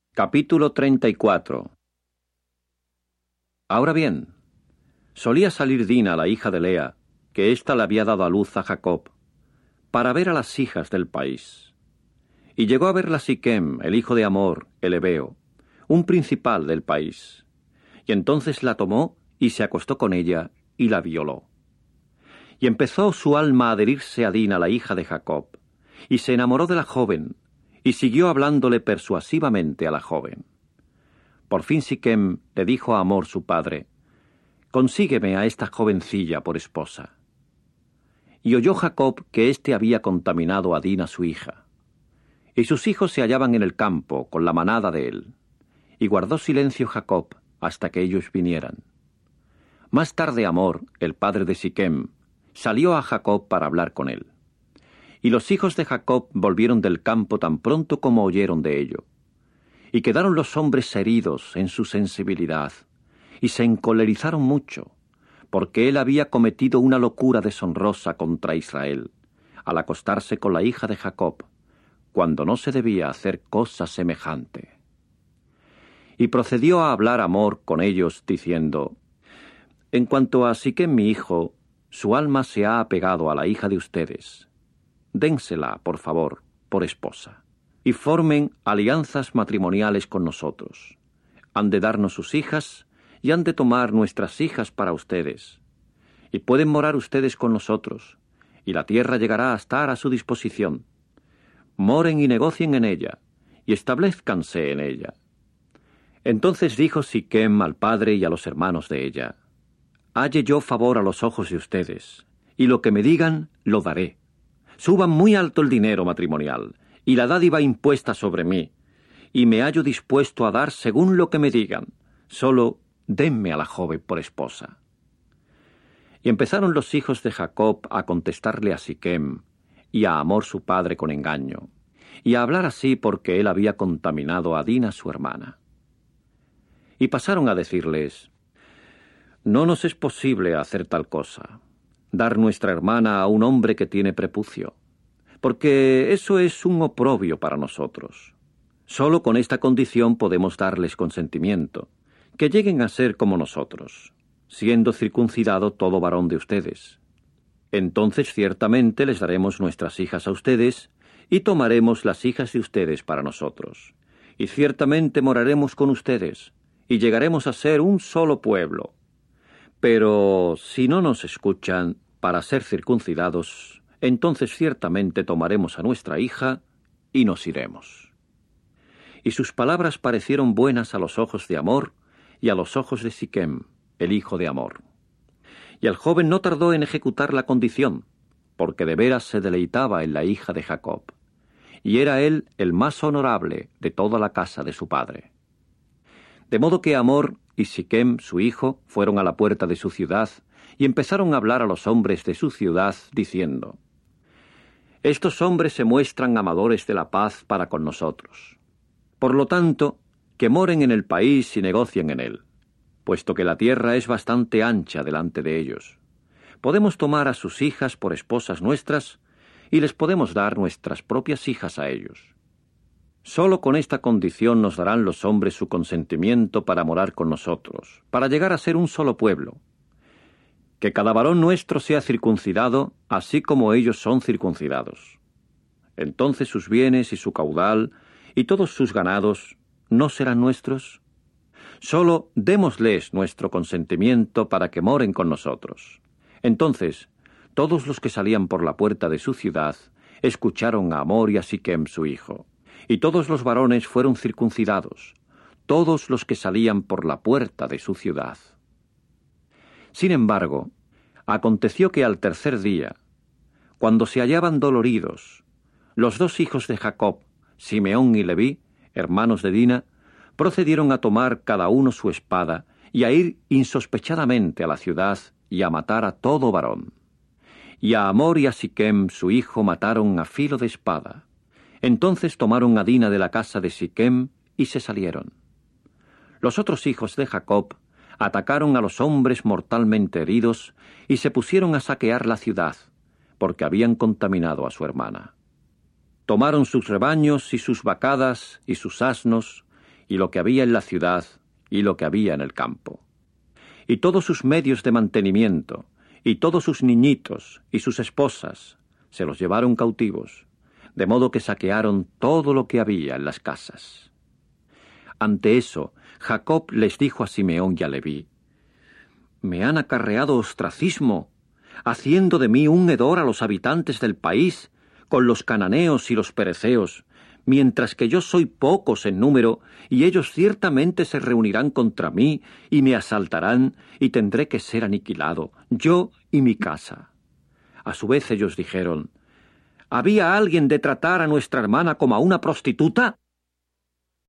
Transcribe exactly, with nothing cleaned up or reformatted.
Capítulo treinta y cuatro. Ahora bien, solía salir Dina, la hija de Lea, que ésta le había dado a luz a Jacob, para ver a las hijas del país. Y llegó a verla Siquem, el hijo de Hamor, el heveo, un principal del país. Y entonces la tomó y se acostó con ella y la violó. Y empezó su alma a adherirse a Dina, la hija de Jacob, y se enamoró de la joven, y siguió hablándole persuasivamente a la joven. Por fin Siquem le dijo a Hamor su padre: «Consígueme a esta jovencilla por esposa». Y oyó Jacob que éste había contaminado a Dina su hija. Y sus hijos se hallaban en el campo con la manada de él. Y guardó silencio Jacob hasta que ellos vinieran. Más tarde Hamor, el padre de Siquem, salió a Jacob para hablar con él. Y los hijos de Jacob volvieron del campo tan pronto como oyeron de ello. Y quedaron los hombres heridos en su sensibilidad, y se encolerizaron mucho, porque él había cometido una locura deshonrosa contra Israel, al acostarse con la hija de Jacob, cuando no se debía hacer cosa semejante. Y procedió a hablar Hamor con ellos, diciendo: «En cuanto a Siquem mi hijo, su alma se ha apegado a la hija de ustedes. Dénsela, por favor, por esposa, y formen alianzas matrimoniales con nosotros. Han de darnos sus hijas, y han de tomar nuestras hijas para ustedes. Y pueden morar ustedes con nosotros, y la tierra llegará a estar a su disposición. Moren y negocien en ella, y establezcanse en ella». Entonces dijo Siquem al padre y a los hermanos de ella: «Halle yo favor a los ojos de ustedes, y lo que me digan, lo daré. Suban muy alto el dinero matrimonial, y la dádiva impuesta sobre mí, y me hallo dispuesto a dar según lo que me digan. Solo denme a la joven por esposa». Y empezaron los hijos de Jacob a contestarle a Siquem y a Hamor su padre con engaño, y a hablar así porque él había contaminado a Dina su hermana. Y pasaron a decirles: «No nos es posible hacer tal cosa, dar nuestra hermana a un hombre que tiene prepucio, porque eso es un oprobio para nosotros. Solo con esta condición podemos darles consentimiento, que lleguen a ser como nosotros, siendo circuncidado todo varón de ustedes. Entonces ciertamente les daremos nuestras hijas a ustedes, y tomaremos las hijas de ustedes para nosotros, y ciertamente moraremos con ustedes, y llegaremos a ser un solo pueblo. Pero si no nos escuchan para ser circuncidados, entonces ciertamente tomaremos a nuestra hija y nos iremos». Y sus palabras parecieron buenas a los ojos de Hamor y a los ojos de Siquem, el hijo de Hamor. Y el joven no tardó en ejecutar la condición, porque de veras se deleitaba en la hija de Jacob, y era él el más honorable de toda la casa de su padre. De modo que Hamor y Siquem, su hijo, fueron a la puerta de su ciudad y empezaron a hablar a los hombres de su ciudad, diciendo: «Estos hombres se muestran amadores de la paz para con nosotros. Por lo tanto, que moren en el país y negocien en él, puesto que la tierra es bastante ancha delante de ellos. Podemos tomar a sus hijas por esposas nuestras, y les podemos dar nuestras propias hijas a ellos. Solo con esta condición nos darán los hombres su consentimiento para morar con nosotros, para llegar a ser un solo pueblo. Que cada varón nuestro sea circuncidado, así como ellos son circuncidados. Entonces sus bienes y su caudal, y todos sus ganados, ¿no serán nuestros? Solo démosles nuestro consentimiento para que moren con nosotros». Entonces, todos los que salían por la puerta de su ciudad escucharon a Hamor y a Siquem su hijo, y todos los varones fueron circuncidados, todos los que salían por la puerta de su ciudad. Sin embargo, aconteció que al tercer día, cuando se hallaban doloridos, los dos hijos de Jacob, Simeón y Leví, hermanos de Dina, procedieron a tomar cada uno su espada y a ir insospechadamente a la ciudad y a matar a todo varón. Y a Hamor y a Siquem su hijo mataron a filo de espada. Entonces tomaron a Dina de la casa de Siquem y se salieron. Los otros hijos de Jacob atacaron a los hombres mortalmente heridos y se pusieron a saquear la ciudad, porque habían contaminado a su hermana. Tomaron sus rebaños y sus vacadas y sus asnos, y lo que había en la ciudad, y lo que había en el campo. Y todos sus medios de mantenimiento, y todos sus niñitos, y sus esposas, se los llevaron cautivos, de modo que saquearon todo lo que había en las casas. Ante eso, Jacob les dijo a Simeón y a Leví: «Me han acarreado ostracismo, haciendo de mí un hedor a los habitantes del país, con los cananeos y los pereceos, mientras que yo soy pocos en número, y ellos ciertamente se reunirán contra mí, y me asaltarán, y tendré que ser aniquilado, yo y mi casa». A su vez ellos dijeron: «¿Había alguien de tratar a nuestra hermana como a una prostituta?